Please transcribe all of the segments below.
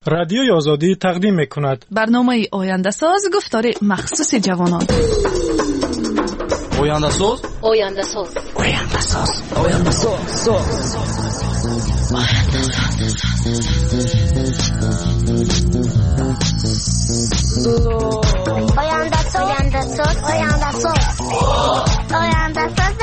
رادیوی آزادی تقدیم می‌کند برنامه آینده ساز گفتار مخصوص جوانان. آینده ساز آینده ساز آینده ساز آینده ساز آینده ساز آینده ساز آینده ساز آینده ساز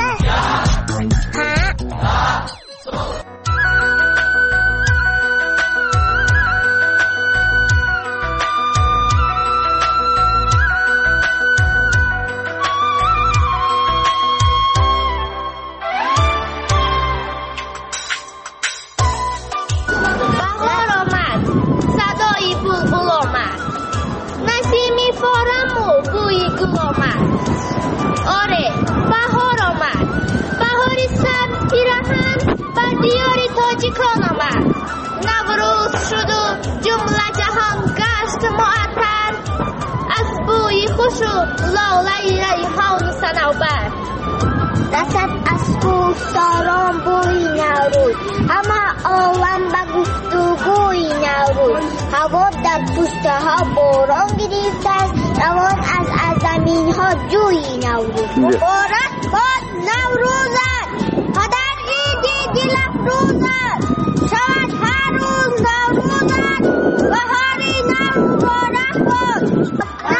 نوروز شد و جمله جهان گشت معطر از بوی خوش و لاله ریحان و صنوبر رسد از کوهساران بوی نوروز همه عالم به گفتگوی نوروز هوا در پوسته ها باران گرفته است روان از زمین ها جوی نوروز مبارک باد نوروزت پدر عید دل افروزت شاید هر روز نوروزت بهاری نو مبارک باد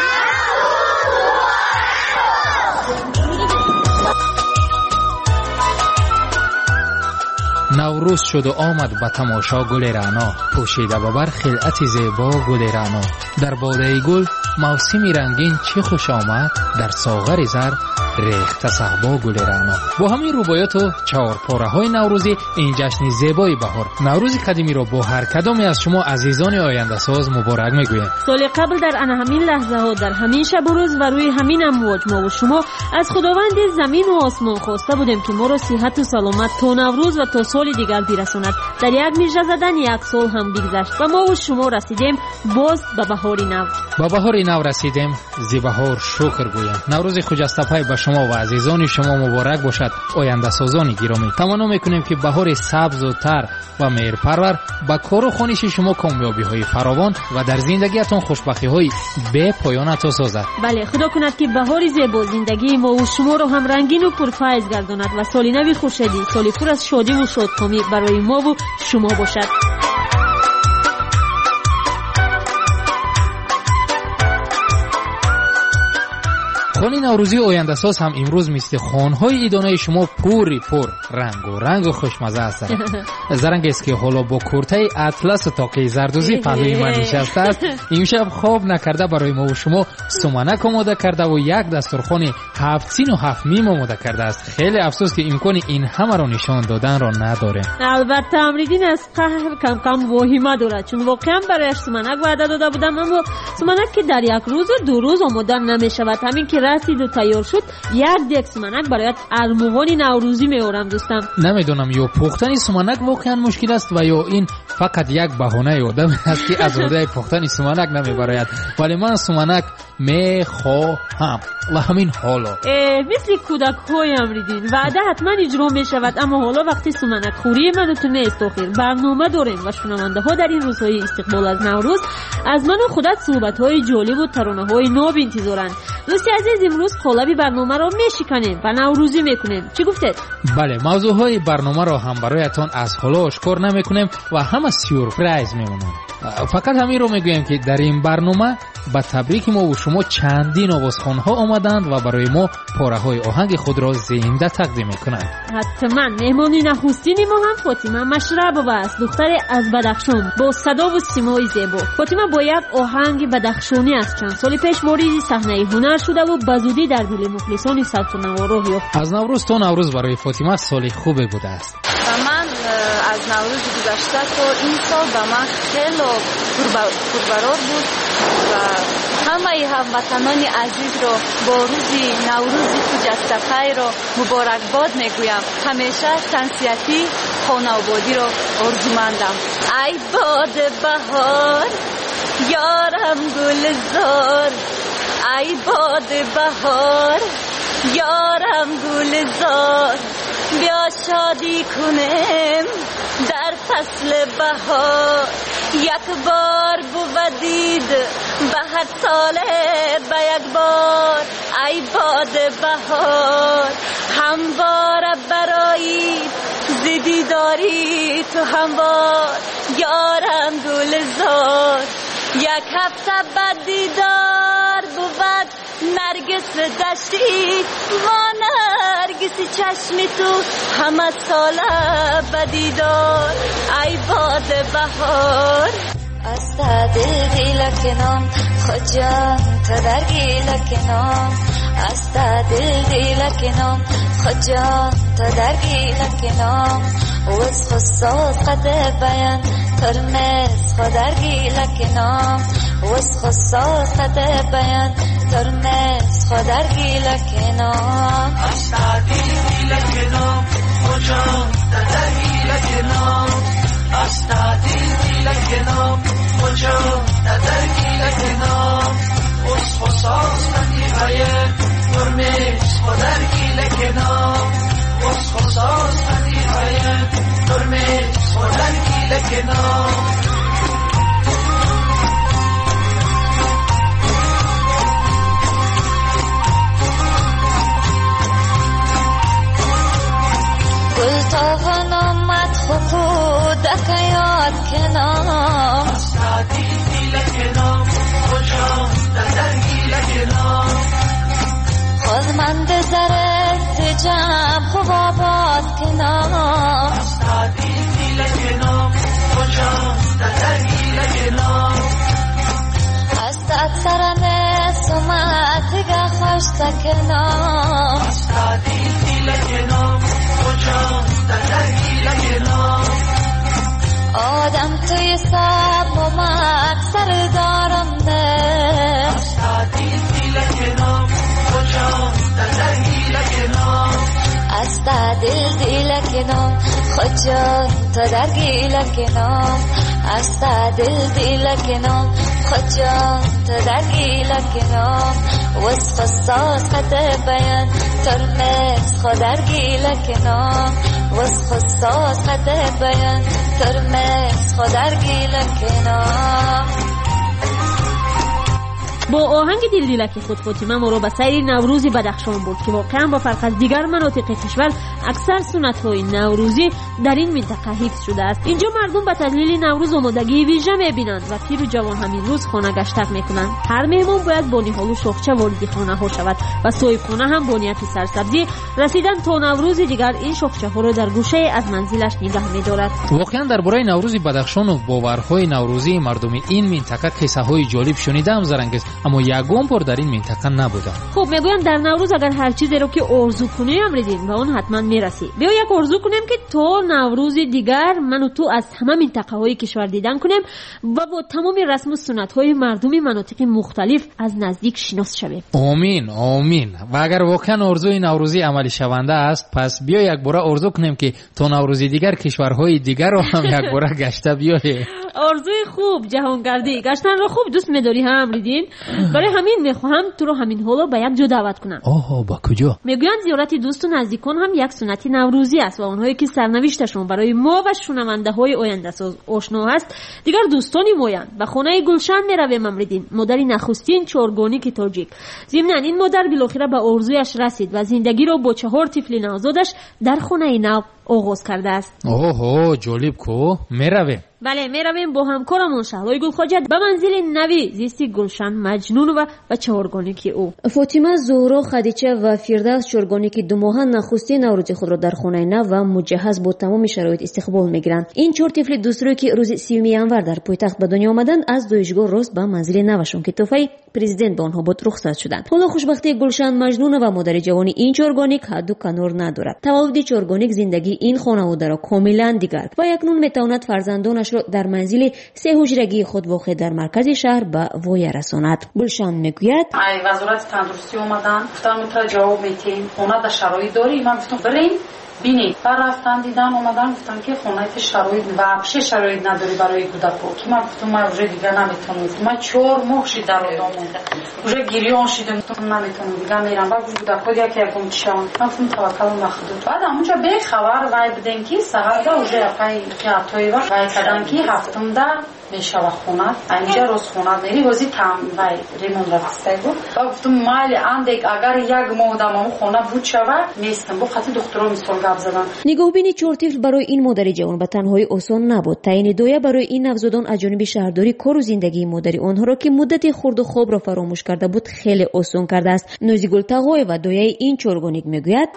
نوروز شد و آمد به تماشا گل رعنا پوشیده به بر خلعت زیبا گل رعنا در باده گل موسمی رنگین چه خوش آمد در ساغر زر ریخت صحبا گل رعنا. با همین روبایات و چهارپاره های نوروزی این جشن زیبای بهار نوروز قدیمی را با هر کدامی از شما عزیزان آینده ساز مبارک میگویم. سال قبل در همین لحظه ها در همین شب و روز و روی همین امواج ما و شما از خداوند زمین و آسمان خواسته بودیم که ما را صحت و سلامت تا نوروز و تا سال دیگر برساند. در یک میژه زدن یک سال هم بگذشت و ما و شما رسیدیم باز به بهار نو. با بهار نو رسیدیم زی بهار شکر گویم. نوروز خجسته به شما و عزیزان شما مبارک باشد. آینده سازان گرامی تمنا میکنیم که بهار سبز و تر و مهرپرور با کار و خوانش شما کامیابی های فراوان و در زندگیتان خوشبختی های بی پایان عطا سازد. بله خدا کند که بهار زیبا زندگی ما و شما را هم رنگین و پرفیض گرداند و سال نو خوشحالی سالی پر از شادی و شادکامی برای ما و شما باشد. خانه نوروزی آینده ساز هم امروز مثل خانهای ایدانه شما پوری پر رنگ و خوشمزه است. زرنگ است که حالا با کورته اطلس و تاقی زردوزی پهلوی من نشسته است. امشب خواب نکرده برای ما و شما سمنک آماده کرده و یک دسترخوان 7 سین و 7 میم آماده کرده است. خیلی افسوس که امکان این همه را نشان دادن را نداره. البته امریدین از قهر کم واهمه دارد چون واقعا برایش سمنک وعده داده بودم اما سمنک که در یک روز و دو روز آماده نمی شود. همین که رسید و تیار شد یک دک سمنک برایت ارمغان نوروزی میارم دوستم. نمیدونم یا پختن سمنک واقعا مشکل است و یا این فقط یک بهانه آدم است که از روی پختن سمنک نمیبراید. ولی من سمنک میخواهم و همین حالا مثل کودک های امریدین وعده حتما اجرا میشود اما حالا وقتی سمنک خوری من و تو نیست آخر برنامه داریم و شنونده ها در این روزهای استقبال از نوروز از من و خودت صحبت های جالب و ترانه های ناب انتظارند. دوستی عزیز امروز قالب برنامه را میشکنیم و نوروزی میکنیم. چی گفتید؟ بله موضوع های برنامه را هم برایتان از حالا آشکار نمیکنیم و همه سورپرایز میمونن. فقط همین رو میگویم که در این برنامه با تبریک ما و شما چندین آوازخوان‌ها آمدند و برای ما پاره‌های آهنگ خود را زنده تقدیم می‌کنند. حتما مهمانی نخستین ما هم فاطمه مشربова است، دختر از بدخشان با صدا و سیمای زیبا. فاطمه با یک آهنگ بدخشانی از چند سال پیش وارد صحنه هنر شده و بزودی در دل مخلصان صوت نوارا یافت. از نوروز تا نوروز برای فاطمه سال خوبی بوده است. من از نوروز گذشته تا این سال به من خیلی پربرار بود و همه هموطنان عزیز را با روز نوروز خجسته خیر را مبارکباد میگویم. همیشه تنسیتی خانه آبادی را آرزومندم. ای باد بهار یارم گلزار، ای باد بهار یارم گلزار، بیا شادی کنیم در فصل بهار یک بار بودید به هر ساله به یک بار ای باد بهار هموار برایی زدی داری تو هموار یارم گلزار یک هفته بعد دیدار بود نرگس دشتی و نرگس چشمی تو همه ساله بدیدار ای باد بهار از دل کنام خجان تا در گیل کنام از دل کنام خجان تا در گیل کنام و از خصاص قد بیان ترمز خود در گیل کنام و از خصاص قد بیان ترمز خود در گیل کنام از دل کنام خجان تا در گیل کنام از دل کنام خجان تا در گیل کنام از خصاص قد بیان ترمز خود در گیل کنام از خصاص قد بیان ترمز خود در گیل کنام گلتاون آمد خودک یاد کنام دیل کنام خجان در گیل کنام خودمند زره جمع خوب آباد کنام دیل کنام خجان در گیل کنام است اکثر نسومت گه خوش سکنام دیل کنام خجان در گیل کنام آدم توی سب و مکسر دارم نه دیل کنام خجان در گیل کنام از دل کنام خجان تا در گیل کنام از دل کنام خجان تا در گیل کنام و از خصاص قد بیان ترمز خود در گیل کنام و از خصاص قد بیان ترمز خود در گیل کنام. با آهنگ دلدلک خود فاطمه ما رو به سیر نوروزی بدخشان برد که واقعا با فرق از دیگر مناطق کشور اکثر سنت‌های نوروزی در این منطقه حفظ شده است. اینجا مردم به تحلیل نوروز آمادگی ویژه می‌بینند و پیر و جوان همین روز خانه گشتک می‌کنند. هر مهمان باید با نهال و شاخچه وارد خانه‌ها شود و صاحبخانه هم با نیت سرسبزی رسیدن تا نوروز دیگر این شاخچه‌ها را در گوشه از منزلش نگه می‌دارد. واقعا درباره نوروز بدخشان و باورهای نوروزی مردم این منطقه قصه‌های جالب شنیدم زرنگیز، اما یگان بار در این منطقه نبودم. خب میگویم در نوروز اگر هر چیزی رو که آرزو کنی امریدین به اون حتما میرسی. بیا یک آرزو کنیم که تا نوروز دیگر من و تو از همه منطقه های کشور دیدن کنیم و با تمام رسم و سنت های مردمی مناطق مختلف از نزدیک شناس شویم. آمین آمین. و اگر واقعا آرزوی نوروزی عملی شونده است، پس بیا یک بار آرزو کنیم که تا نوروز دیگر کشورهای دیگر رو هم یک بار گشته بیاییم. آرزوی خوب جهانگردی گشتن رو خوب دوست می‌داری هم امریدین؟ برای همین میخواهم تو رو همین حالا به یک جا دعوت کنم. آها با کجا؟ میگویند زیارت دوست و نزدیکان هم یک سنت نوروزی است و اونهایی که سرنوشتشون برای ما و شنونده های آینده ساز آشنا است دیگر دوستانی مویند. به خانه گلشن میرویم امریدین، مادر نخستین چارگانیک تاجیک. ضمن این مادر بالاخره به آرزویش رسید و زندگی را با 4 طفل نوزادش در خانه نو آغاز کرده است. اوه جالب کو میرویم. بله میرویم با همکارمون شهلای گلخواجه به منزل نوی زیستی گلشن مجنون و بچه ارگانیکی او. فاطمه، زهرا، خدیجه و فردوس چارگانیکی 2 ماهه نخستین نوروز خود را در خانه نو و مجهز با تمام شرایط استقبال میگیرند. این 4 طفل دوسترو که روز 30 ینور در پایتخت به دنیا آمدند از دویشگاه راست به منزل نوشون که تحفه پرزیدنت به آنها بود رخصت شدند. حالا خوشبختی گلشن مجنون و مادر جوانی این چارگانیک حد و کنار ندارد. تولد چارگانیک زندگی این خانواده را کاملا دیگر و اکنون میتواند فرزندانش را در منزل 3 حجرگی خود واقع در مرکز شهر به وای رساند. گلشن میگوید وزارت تندرستی اومدن گفتم تو جواب میتین، خونه در شرایط داری؟ من گفتم بریم بینید و رفتن دیدن اومدن گفتن که خونت شرایط واقعا شرایط نداری برای کودکو که من گفتم من вже دیگه نمیتونم من 4 ماه شد در اون مونده вже گریون شدم نمیتونم دیگه میرم بعد کودکو یکم چشام گفتم توکل به خدا بعد اونجا به خبر وای بدن که سهار دا вже پای توی وقت وای کردن که هفتم دا میشه خونه اینجا روز خونه میری وزی تام وای ریمون رفته بود و گفتم مال اندک اگر یک ماه دام خونه بود شود نیستم با خاطر دکترم سوال گپ زدن. نگاهبینی 4 طفل برای این مادر جوان به تنهایی آسان نبود. تعیین دایه برای این نوزادان از جانب شهرداری کار و زندگی مادری آنها را که مدت خورد و خواب را فراموش کرده بود خیلی آسان کرده است. نوزیگل تقوی و دایه این چارگانیک میگوید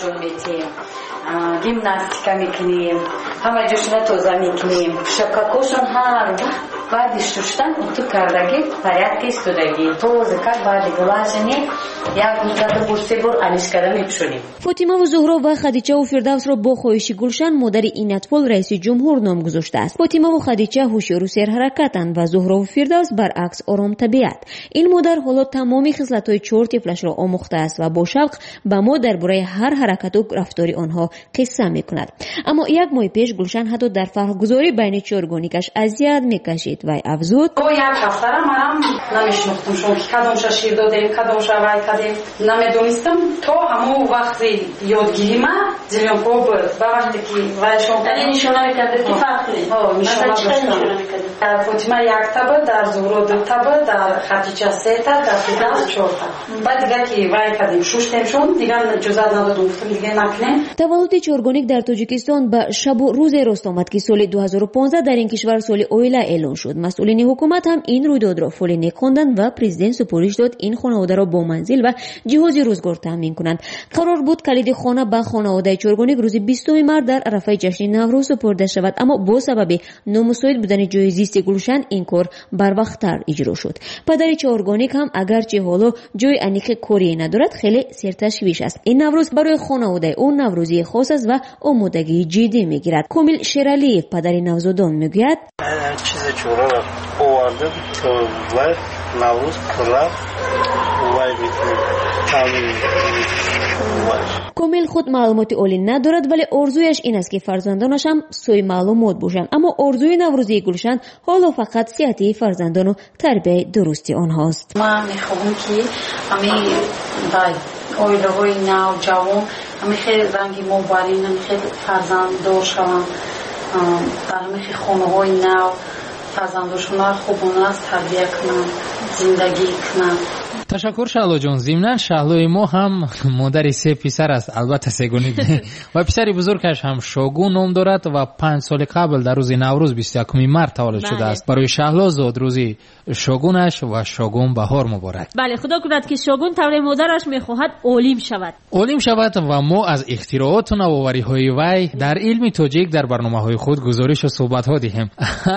گیمناستیکا میکنیم همه جوشنا توزه میکنیم شکاکوشون هر بعد شوشتن اتو کردگی порядки استودگی توزه کرد بعد گلاشنی یک مدت بورسی بور انیش کرده میپشونیم. فاطمه و زهرا و خدیجه و فردوس را با خواهش گلشن مادر این اطفال رئیس جمهور نام گذاشته است. فاطمه و خدیجه هوشیار و سرحرکتند و زهرا و فردوس برعکس آرام طبیعت. این مادر حالا تمامی خصلت‌های 4 طفلش را آموخته است و با شوق به ما درباره هر حرکت و رفتار آنها قصه میکند. اما یک ماه پیش گلشن حتی در فرق‌گذاری بین چارگانیکش اذیت میکشید و افزود تو یک هفته را منم نمیشناختم چون کدومش شیر دادیم کدومش وای کردیم نمیدونستم تو همون وقتی یادگیری ما زیرم خوب با وقتی که وای شما نشونه میکرده که فرق کنید مثلا چه نشونه میکرده در فاطمه یک تبه در زهرا 2 تبه در خدیجه 3 تا در فردوس 4 تا بعد دیگه که وای کردیم شوشتیم دیگه اجازه ندادم گفتم دیگه نکنیم. تولد چارگانیک در تاجیکستان به شب و روز راست آمد که سال 2015 در این کشور سال اویله اعلان شد. مسئولین حکومت هم این رویداد را فوری نیک خواندند و پرزیدنت سپارش داد این خانواده را با منزل و جهاز روزگار تامین کنند. قرار بود کلید خانه به خانواده چارگانیک روز 20 مارس در عرفه جشن نوروز سپرده شود، اما با سبب نامساعد بودن جای زیست گلشن این کار بروقت‌تر اجرا شد. پدر چارگانیک هم اگرچه حالا جای انیق کاری ندارد خیلی سرتشویش است. این نوروز برای خانواده اون نوروزی خاص است و آمادگی جدی میگیرد. کامیل شیرالیف پدر نوزادان میگوید چیز چورا را آورده تو وای نوروز کلا وای میکنه کامیل خود معلومات عالی ندارد ولی آرزویش این است که فرزندانش هم سوی معلومات باشند، اما آرزوی نوروزی گلشن حالا فقط صحت فرزندان و تربیت درستی آنهاست. من میخوام که همین اویله های نو جوان همین خیلی رنگی مبارین همین خیلی فرزند دار شوند در همین خیلی خونه های نو فرزندشون را خوبونه است تربیت کنند زندگی کنند. تشکر شهلا جان. ضمناً شهلای ما هم مادر 3 پسر است، البته سگونی و پسر بزرگش هم شاگون نام دارد و 5 سال قبل در روز نوروز 21 مارس تولد شده است. برای شهلا زاد روزی شاگونش و شاگون بهار مبارک. بله خدا کند که شاگون طور مادرش میخواهد عالم شود و ما از اختراعات و نوآوری های وی در علم تاجیک در برنامه‌های خود گزارش و صحبت ها دهیم.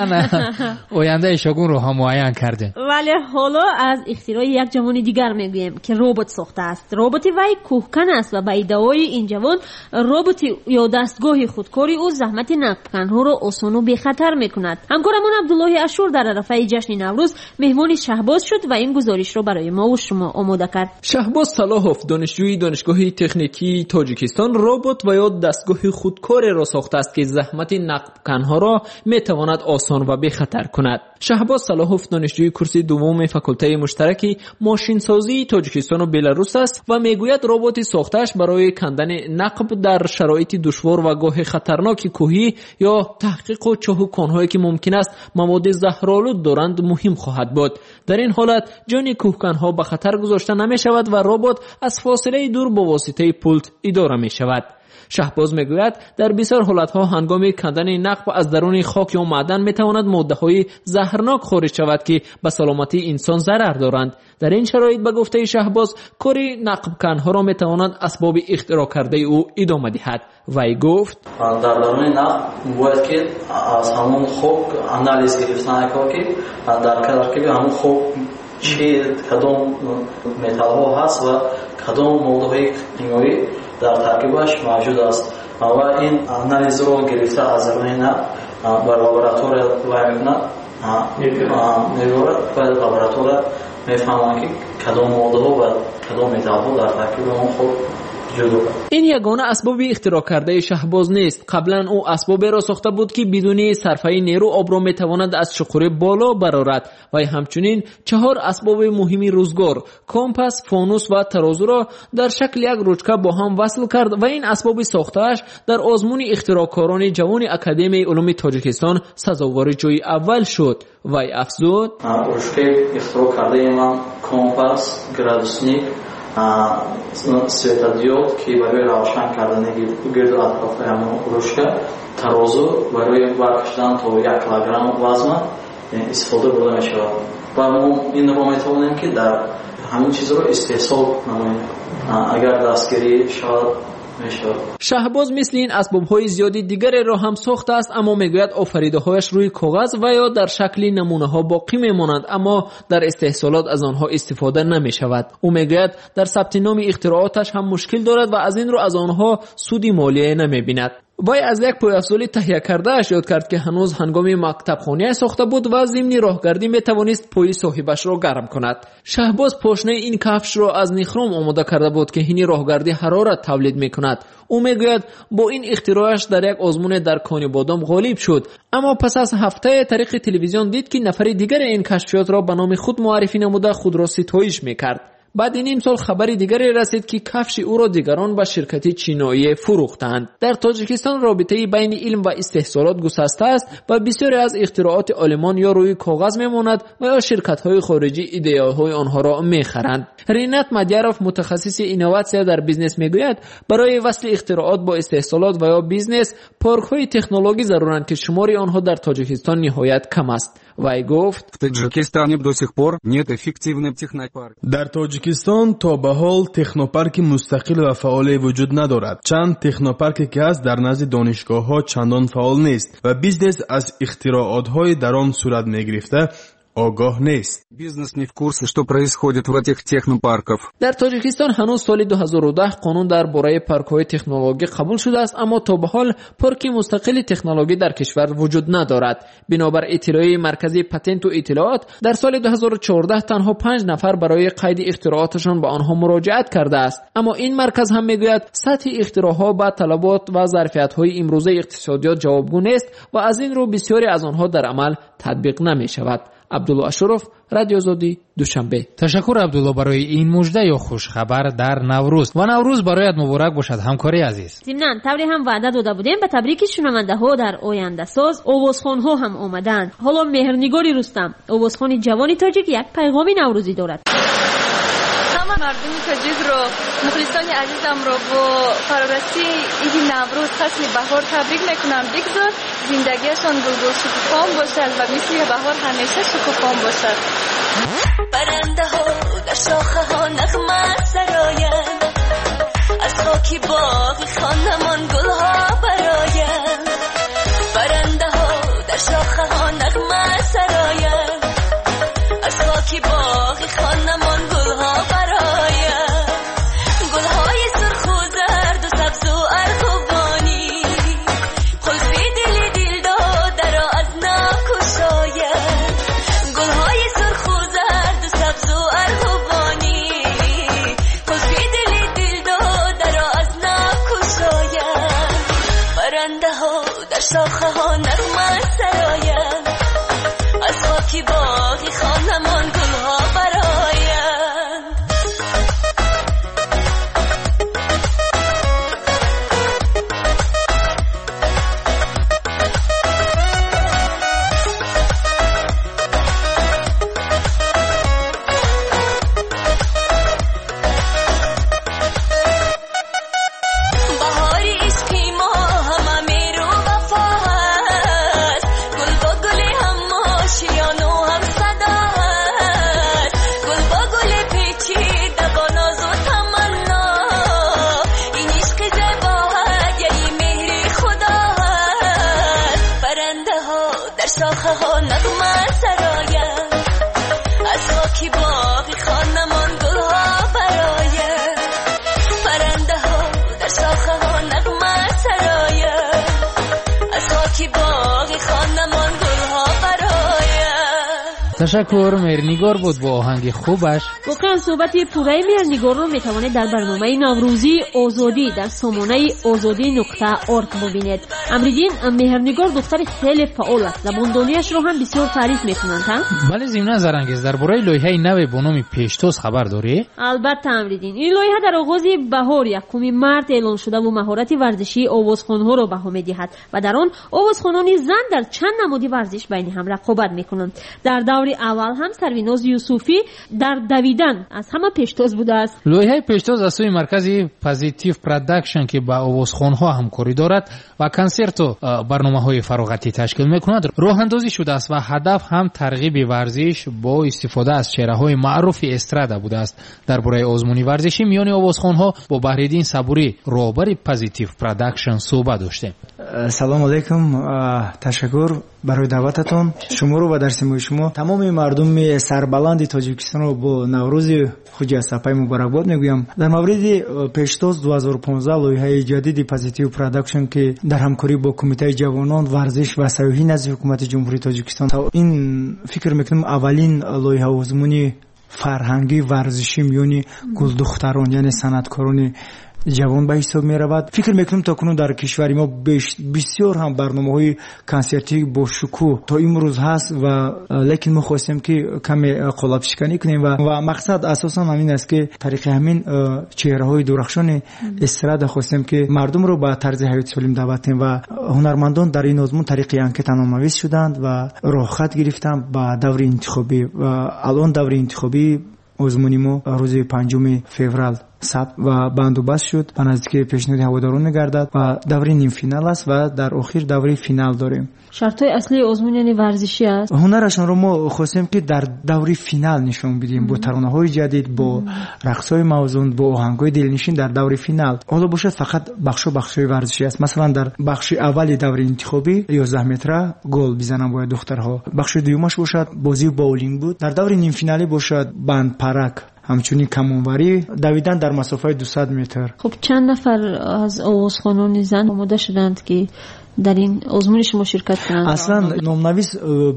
آینده شاگون رو هم معین کردیم. ولی حالا از اختراع یک جوان دیگر میگویم که ربات ساخته است. ربات وی کوهکن است و به ادعای این جوان ربات یا دستگاه خودکاری او زحمت نقب‌کنها را آسان و بی‌خطر میکند. همکارمون عبدالله اشور در عرفه جشن نوروز مهمان شهباز شد و این گزارش را برای ما و شما آماده کرد. شهباز صلاحوف دانشجوی دانشگاه تکنیکی تاجیکستان ربات و یا دستگاه خودکاری را ساخته است که زحمت نقب‌کنها را میتواند آسان و بی‌خطر کند. شهباز صلاحوف دانشجوی کورس دوم فاکولته مشترک ماشینسازی تاجیکستان و بلاروس است و میگوید ربات ساخته‌اش برای کندن نقب در شرایط دشوار و گاه خطرناک کوهی یا تحقیق و چاهوکان‌هایی که ممکن است مواد زهرآلود دارند مهم خواهد بود. در این حالت جان کوهکن‌ها به خطر گذاشته نمی شود و ربات از فاصله دور با واسطه پولت اداره می شود. شهباز میگوید در بسیار حالتها هنگام کندن نقب از درون خاک یا معدن میتواند ماده‌های زهرناک خارج شود که به سلامتی انسان ضرر دارند. در این شرایط به گفته شهباز کاری نقب کنها را میتواند اسباب اختراع کرده او ادامه دهد. وی گفت در درون نقب باید که از همون خوب انالیز گرفتن که در ترکیب همون خوب چی کدام متال ها هست و کدام ماده کیمیایی در ترکیبش موجود است و این انالیز رو گرفته از درون نقب بر لابراتوار وای میکنند میبرد و لابراتوار میفهمند که کدام ماده ها و کدام متال ها در ترکیب اون خوب جدا. این یگانه اسباب اختراع کرده شهباز نیست. قبلا او اسبابی را ساخته بود که بدون صرفه نیرو آب را میتواند از شخوره بالا برآورد و همچنین 4 اسباب مهم روزگار کمپاس، فانوس و ترازو را در شکل یک رشته با هم وصل کرد و این اسباب ساخته‌اش در آزمون اختراعکاران جوان اکادمی علوم تاجیکستان سزاوار جای اول شد. وی افزود: رشته اختراع کرده من کمپاس، گرادوسنیک، سویتادیود که برای روشن کردن گرد و اطراف همون رشته، ترازو برای برکشیدن تا 1 کیلوگرم وزن استفاده برده می شود و ما این رو می توانیم که در همین چیز رو استحصال نماییم اگر دستگیری شود. شهباز مثل این اسباب‌های زیادی دیگری را هم ساخته است، اما میگوید آفریده‌هایش روی کاغذ و یا در شکل نمونه‌ها باقی میمانند، اما در استحصالات از آنها استفاده نمی‌شود. او میگوید در ثبت نام اختراعاتش هم مشکل دارد و از این رو از آنها سودی مالی نمی‌بیند. وی از یک پایافزاری تهیه کرده اش یاد کرد که هنوز هنگام مکتب خانه ساخته بود و ضمن راهگردی میتوانست پای صاحبش را گرم کند. شهباز پاشنه این کفش را از نیخروم آماده کرده بود که این راهگردی حرارت تولید میکند. او میگوید با این اختراعش در یک آزمون در کانی بادام غالب شد، اما پس از هفته طریق تلویزیون دید که نفر دیگر این کشفیات را به نام خود معرفی نموده خود را ستایش میکرد. بعد نیم سال خبری دیگری رسید که کفش او را دیگران به شرکت چینایی فروختند. در تاجیکستان رابطه بین علم و استحصالات گسسته است و بسیاری از اختراعات آلمان یا روی کاغذ میماند و یا شرکت‌های خارجی ایده‌های آنها را میخرند. رینات مدیاروف متخصص اینوواسیا در بیزنس میگوید برای وصل اختراعات با استحصالات و یا بیزنس پارک‌های تکنولوژی ضرورند که شمار آنها در تاجیکستان نهایت کم است. وی گفت: در تاجیکستان تا به حال تکنوپارک مستقل و فعال وجود ندارد. چند تکنوپارکی که هست در نزد دانشگاه‌ها چندان فعال نیست و بیزنس از اختراعات‌های در آن صورت می‌گرفته آگاه نیست. Бизнес не в курсе, что происходит в этих технопарках. در تاجیکستان هنوز سال 2010 قانون درباره پارک‌های تکنولوژی قبول شده است، اما تا به حال پارک مستقل تکنولوژی در کشور وجود ندارد. بنابر اطلاعیه مرکزی پتنت و اطلاعات در سال 2014 تنها 5 نفر برای قید اختراعاتشان به آنها مراجعت کرده است، اما این مرکز هم میگوید سطح اختراعها با طلبات و ظرفیت‌های امروزه اقتصادیات جوابگو نیست و از این رو بسیاری از آنها در عمل تطبیق نمی‌شود. عبدالله اشرف، رادیو آزادی، دوشنبه. تشکر عبدالله برای این مژده یا خوش خبر در نوروز و نوروز برایت مبارک باشد همکاری عزیز. ضمناً طوری هم وعده داده بودیم به تبریک شنونده‌ها در آینده ساز آوازخوان‌ها هم آمدند. حالا مهرنگاری رستم، آوازخوان جوانی تاجیک، یک پیغام نوروزی دارد. همه مردم تاجیک رو، مخلصان عزیزم رو با فرارسی این نوروز فصل بهار تبریک میکنم. بگذار زندگیشان گلگل شکوفان باشد و مثل بهار همیشه شکوفان باشد. پرنده ها در شاخه ها نغمه سراین، از خاکی باغ خانمان گل ها براین. پرنده ها در شاخه ها نغمه سراین، از خاکی باغ خانمان گل ها براین. گل های سرخ و زرد و سبز و ارغوانی، قلبی دل دلدار را از ناکشاین. گل های سرخ و زرد و سبز و ارغوانی، قلبی دل دلدار را از ناکشاین. تشکر مهرنگار بود با آهنگ خوبش. واقعا صحبت پوره مهرنگار رو میتوانید در برنامه نوروزی آزادی در سامانه azadi.org ببینید. امریدین مهرنگار دختر خیلی فعال است. زباندانیش رو هم بسیار تعریف میکنند. بله ضمن زرانگیز درباره لایحه نو به نام پیشتاز خبر داری؟ البته امریدین این لایحه در آغاز بهار 1 مارس اعلان شده و مهارت ورزشی آوازخوان‌ها را بها می‌دهد و در آن آوازخوانان زن در چند نماد ورزش بین هم رقابت میکنند. در دور اول هم سرویناز یوسفی در دویدن از همه پیشتاز بوده است. لایحه پیشتاز از سوی مرکز پازیتیو پروداکشن که با آوازخوان‌ها همکاری دارد و کنسرت و برنامه‌های فراغتی تشکیل می‌کند راه اندازی شده است و هدف هم ترغیب ورزش با استفاده از چهره‌های معروف استرادا بوده است. درباره آزمون ورزشی میان آوازخوان‌ها با بهرالدین صبوری رهبر پازیتیو پروداکشن صحبت داشتیم. سلام علیکم، تشکر برای دعوتتون. شما رو و در سیمای شما تمام مردم سربلند تاجیکستان رو با نوروز خوجی سپای مبارکباد میگویم. در مورد پیشتاز 2015 لایحه جدید پازیتیو پروداکشن که در همکاری با کمیته جوانان ورزش و سیاحتی نزد حکومت جمهوری تاجیکستان این فکر میکنم اولین لایحه آزمونی فرهنگی ورزشی میونی گل دختران یعنی صنعتکاران جوان به حساب می رود. فکر میکنم تا کنون در کشور ما بسیار هم برنامه‌های کنسرتی با شکوه تا امروز هست و لیکن ما خواستیم که کمی قالب شکنی کنیم و مقصد اساسا همین است که طریق همین چهره‌های درخشان استرادا خواستیم که مردم رو به طرز حیات سالم دعوت کنیم و هنرمندان در این آزمون طریق انکت نام‌نویس شدند و راه خط گرفتند به دور انتخابی و الان دور انتخابی آزمونی ما روز 5 فوریه ثبت و بندوبست شد و نزدیک پیشنهاد هواداران می‌گردد و دوره نیم فینال است و در آخر دوره فینال داریم. شرط‌های اصلی آزمون یعنی ورزشی است. هنرشان رو ما خواستیم که در دوره فینال نشون بدیم با ترانه‌های جدید، با رقص‌های موزون، با آهنگ‌های دلنشین در دوره فینال. حالا باشد فقط بخش‌های ورزشی است. مثلا در بخش اول دوره انتخابی 11 متر گل بزنن باید دخترها. بخش دومش باشد بازی باولینگ بود. در دوره نیم فینالی باشد بند پرک همچنین کمانوری دویدن در مسافه 200 متر. خب چند نفر از آوازخوانان زن آماده شدند که در این آزمون شما شرکت کنند؟ اصلا نام‌نویس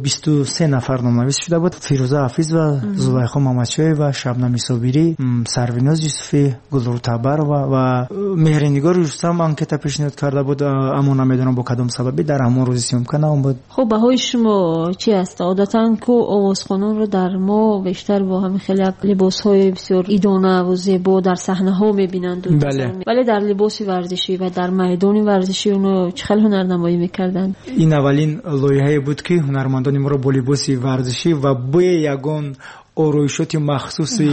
23 نفر نام‌نویس شده بود. فیروزه حافظ و زلیخا محمدشاهی و شبنم صابری، سرویناز یوسفی، گلرو تبر و مهرنگار رستم انکت پیشنهاد کرده بود، اما نمیدونم با کدام سببی در همون روز سیوم کنه بود. خب بهای شما چی است؟ عادتاً که آوازخوانان رو در ما بیشتر با همین خیلی لباس‌های بسیار ایدانه و زیبا در صحنه‌ها می‌بینند. بله در لباس ورزشی و در میدان ورزشی اونو چه خیلی هنرنمایی می‌کردند. این اولین لایحه بود که هنرمندان ما رو با لباس ورزشی و با یگان آرایشات مخصوصی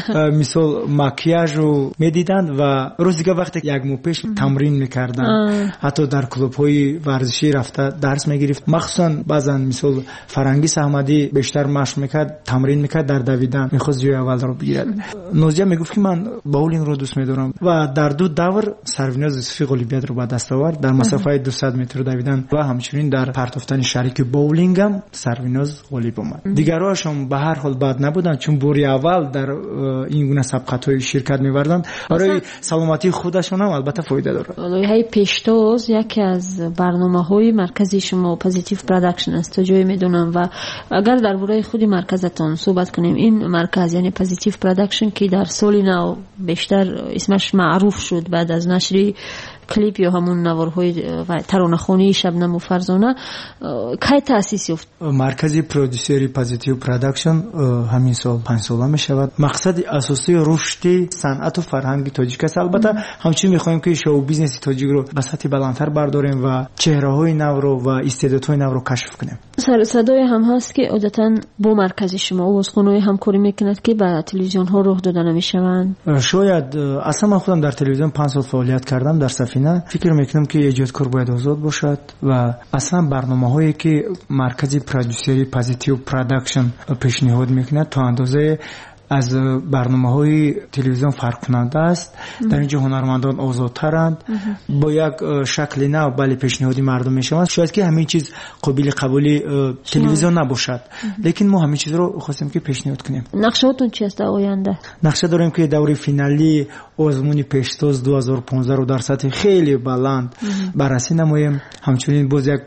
مثل مکیاژ رو میدیدند و روز دیگه وقتی یک ماه پیش تمرین میکردن. حتی در کلوب‌های ورزشی رفته درس میگرفت. مخصوصا بعضن مثل فرنگیس احمدی بیشتر مشق میکرد، تمرین میکرد در دویدن، میخواست جای اول رو بگیرد. نوزیا میگفت که من باولینگ رو دوست میدارم و در دو دور سرویناز یوسفی غالبیت رو به دست آورد در مسافت 200 متر دویدن و همچنین در پرتافتن شریک باولینگ هم سرویناز غالب اومد. دیگرهاش هم به هر حال بعد نبودن چون بوری اول در این گونه سبقت‌های شرکت می‌بردند. برای سلامتی خودشون هم البته فایده داره. لایحه پیشتاز یکی از برنامه‌های مرکزی شما پازیتیو پروداکشن است تا جایی میدونم و اگر درباره خود مرکزتون صحبت کنیم، این مرکز یعنی پازیتیو پروداکشن که در سال نو بیشتر اسمش معروف شد بعد از نشر کلیپ یا همون نوارهای ترانه‌خوانی شبنم و فرزانه کی تأسیس یافت؟ مرکز پرودوسری پازیتیو پروداکشن همین سال 5 ساله می شود. مقصد اساسی رشد صنعت و فرهنگ تاجیک است. البته همچنین می‌خوایم که شو بیزنس تاجیک رو به سطح بلندتر برداریم و چهره‌های نو رو و استعدادهای نو رو کشف کنیم. سر صدای هم هست که عادتاً با مرکز شما آوازخوان‌های همکاری می‌کند که به تلویزیون‌ها راه داده نمی‌شوند. شاید اصلا من خودم در تلویزیون 5 سال فعالیت کردم در سفینه. فکر میکنم که ایجادکار باید آزاد باشد و اصلا برنامه‌هایی که مرکز پرودوسری پازیتیو پروداکشن پیشنهاد میکنه تا اندازه از برنامه‌های تلویزیون فرق کننده است. در اینجا هنرمندان آزادترند با یک شکل نو ولی پیشنهادی مردم میشوند. شاید که همین چیز قابل قبول تلویزیون نباشد، لیکن ما همین چیز رو خواستیم که پیشنهاد کنیم. نقشه‌تون چی است در آینده؟ نقشه داریم که دوره فینالی آزمون پیشتاز 2015 رو در سطح خیلی بلند بررسی نماییم. همچنین باز یک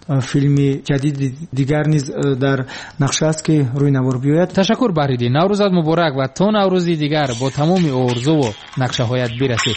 فیلم جدید دیگر نیز در نقشه است که روی نوار بیاید. تشکر بهریدی. نوروزت مبارک و تا نوروزی دیگر با تمام آرزو و نقشه هایت برسید.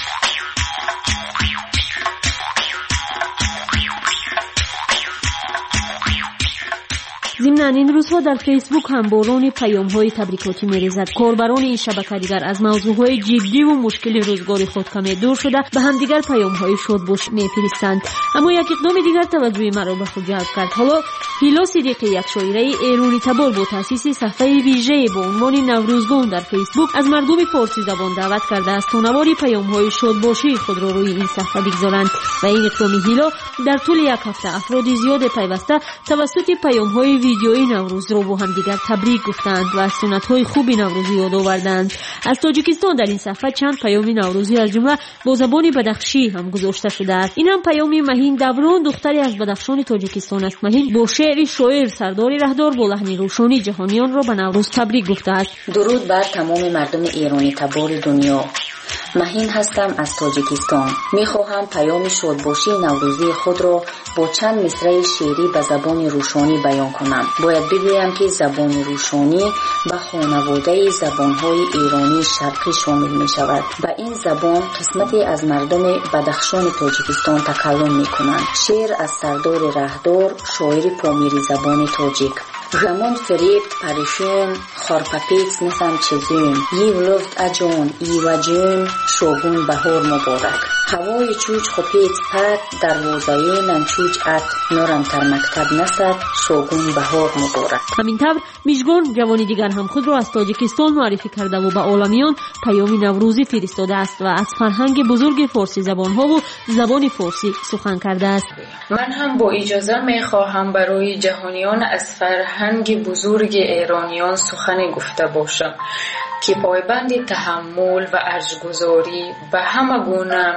ضمن این روزها در فیسبوک هم باران پیام‌های تبریکاتی می‌ریزد. کاربران این شبکه دیگر از موضوعهای جدی و مشکل روزگار خود کمی دور شده به هم دیگر پیام‌های شادباش می‌فرستند. اما یک اقدام دیگر توجه مرا به خود جلب کرد. حالا هیلا صدیقی، یک شاعره ایرانی تبار، با تأسیس صفحه ویژه با عنوان نوروزگان در فیسبوک از مردم فارسی زبان دعوت کرده است تا نواری پیام‌های شادباشی خود را روی این صفحه بگذارند و این اقدام هیلا در طول یک هفته افراد زیاد پیوسته توسط پیام‌های ویدیوی نوروز رو با هم دیگر تبریک گفتند و از سنت‌های خوب نوروزی یاد آوردند. از تاجیکستان در این صفحه چند پیام نوروزی از جمله با زبان بدخشی هم گذاشته شده است. این هم پیام مهین دبران، دختری از بدخشان تاجیکستان است. مهین با شعر شاعر سردار رهدار با لحن روشانی جهانیان را به نوروز تبریک گفته است. درود بر تمام مردم ایرانی تبار دنیا. مهین هستم از تاجیکستان. میخواهم پیام شادباشی نوروزی خود را با چند مصرع شعری به زبان روشانی بیان کنم. باید بگویم که زبان روشانی به خانواده زبانهای ایرانی شرقی شامل می شود. به این زبان قسمتی از مردم بدخشان تاجیکستان تکلم می کنند. شعر از سردار رهدار، شاعر پامیری زبان تاجیک. Ramon Ferib Parishon Kharpapets Nisam Chizun Yiv Luft Ajon Yiwajun Shogun Bahor Mubarak هوای چوچ خپیت پد در روزایه ننچوچ ات نورم تر مکتب نسد شوگون بهار مبارک. همین طور میشگون جوانی دیگر هم خود را از تاجیکستان معرفی کرده و به عالمیان پیامی نوروزی فرستاده است و از فرهنگ بزرگ فارسی زبانها و زبان فارسی سخن کرده است. من هم با اجازه میخواهم برای جهانیان از فرهنگ بزرگ ایرانیان سخن گفته باشم که پایبند تحمل و ارجگذاری به همه گونه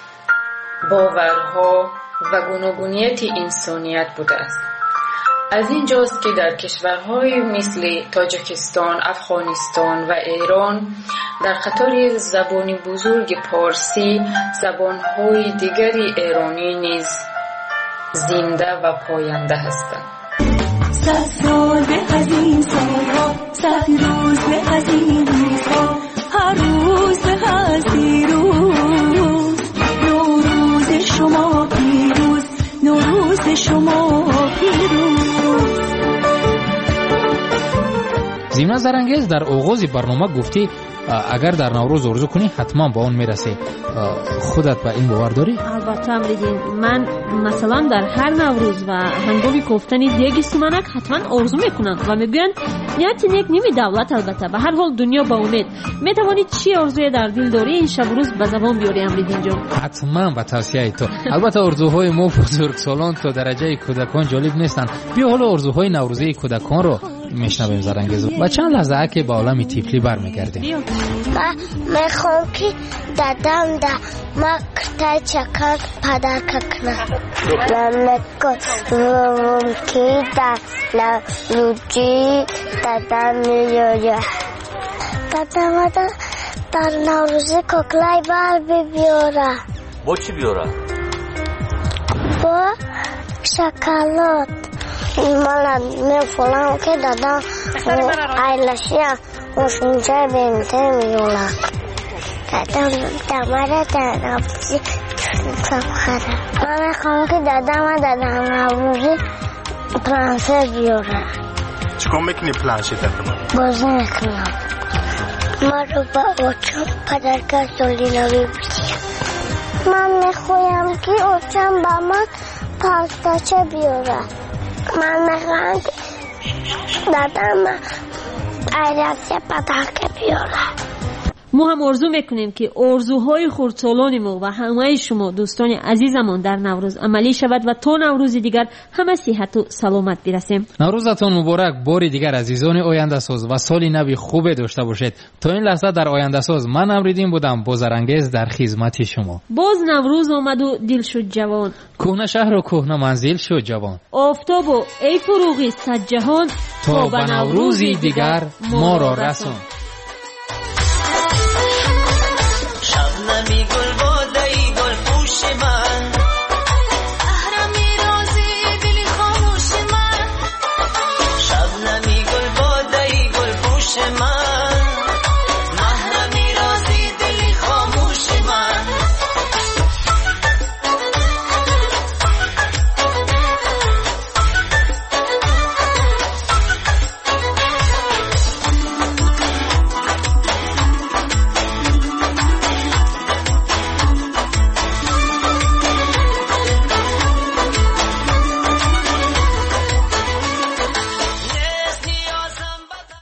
باورها و گوناگونیت انسانیت بوده است. از این جاست که در کشورهای مثل تاجیکستان، افغانستان و ایران در قطار زبان بزرگ پارسی زبانهای دیگری ایرانی نیز زنده و پاینده هستند. 100 سال به از این سالها، 100 روز به از این روزها، هر روز به از دیروز، نوروز شما پیروز، نوروز شما پیروز. زینا زرنگیز در آغاز برنامه گفتی اگر در نوروز آرزو کنی حتما با اون میرسی. خودت به این باور داری؟ البته امریدین، من مثلا در هر نوروز و هنگامی کوفتن دیگ سومنک حتما آرزو میکنم و میگن نیت نیک نیمی دولت. البته به هر حال دنیا با امید. میتوانی چی آرزوی در دل داری این شب روز به زبان بیاری امریدین جان؟ حتما به توصیه تو. البته آرزوهای ما بزرگسالان تا درجه کودکان جالب نیستن. بیا حالا آرزوهای نوروزی کودکان رو میشنویم زرنگیز و چند لحظه که به عالم طفلی برمیگردیم. من میخوام که دادم در مقطع چکت پدر کنم. من میخوام که در نوروزی دادم میاره. دادم در نوروزی ککلای بر بیاره. با چی بیاره؟ با شکلات. من میفولم که دادم ایلاشی مشونجه بینته میولم. دادم دماره در نوروزی کمخره. من میخوام که دادم در نوروزی پلانشه بیاره. چیکار میکنی پلانشه تقریبا؟ بازی میکنم. من رو با اوچم پدرگاه سولیناوی بودیم. من میخوایم که اوچم با من پاستاچه بیاره. من میخواهم که دادم ایرسی پدرگاه بیاره. ما هم آرزو میکنیم که آرزوهای خردسالان ما و همه شما دوستان عزیزمان در نوروز عملی شود و تا نوروز دیگر همه صحت و سلامت برسیم. نوروزتان مبارک. باری دیگر عزیزان آینده ساز و سالی نوی خوب داشته باشید. تا این لحظه در آینده ساز من امریدین بودم با زرنگیز در خدمت شما. باز نوروز آمد و دل شد جوان. کهنه شهر و کهنه منزل شد جوان. آفتاب و ای فروغی صد جهان تا به نوروزی دیگر ما را رسون.